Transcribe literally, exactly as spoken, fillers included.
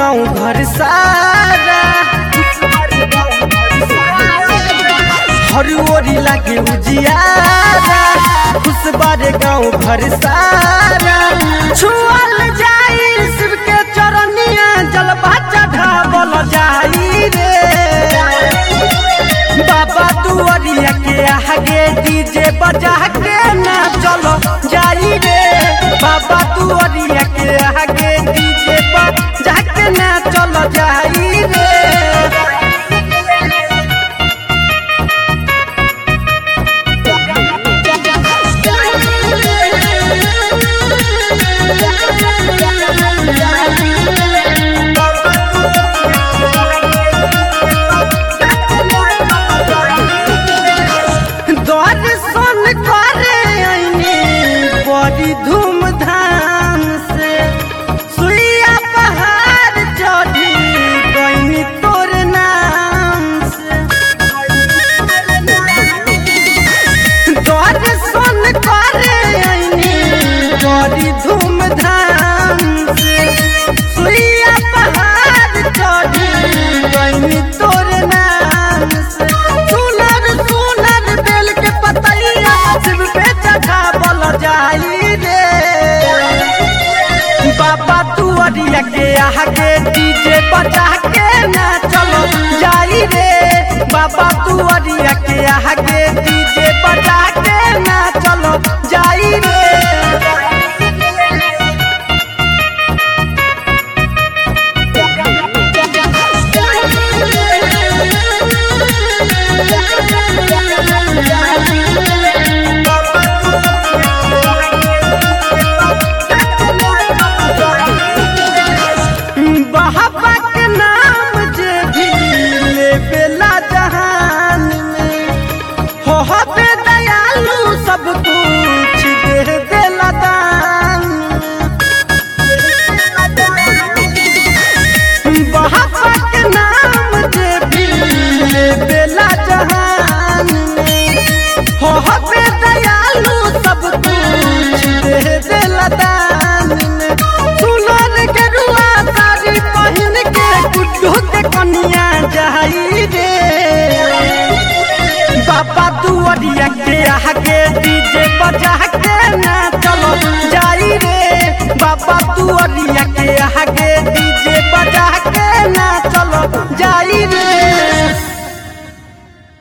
गाँव घर सारा हर ओरी लागे उजियारा खुश बारे गाँव घर सारा छुअल जाई शिव के चरनिया जलवा चढ़ावल जाई रे बाबा दुआरिया के आगे डीजे बजा के ना चलो जाई रे बाबा दुआरिया के आगे डीजे बजा के ना चलो जाई रे धूमधाम से सुइया पहाड़ चढ़ी गईनी तोर नाम से दर्शन करे आईनी बड़ी धूमधाम से सुइया पहाड़ चढ़ी गईनी तोर नाम से सुनर सुनर बेल के पतैया शिव पे चढ़ावल जाई बाबा दुआरिया के आगे डीजे बजा के ना चलो जाई रे बाबा दुआरिया के आगे डीजे बजा के ना चलो जाई रे बाबा के नाम जे भी ले बेला जहान में हो हबे दयालु सब कुछ दे देला दान बाबा के नाम जे भी ले बेला जहान में हो हबे दयालु सब कुछ दे देला दान कनिया जाई रे बाबा दुआरिया के आगे डीजे बजा के ना चलो जाई रे बाबा दुआरिया